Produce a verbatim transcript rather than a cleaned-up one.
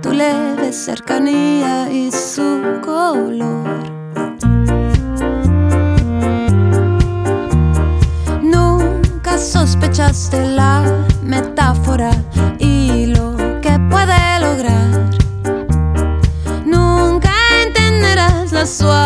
tu leve cercanía y su color. Nunca sospechaste la metáfora y lo que puede lograr. Nunca entenderás la suave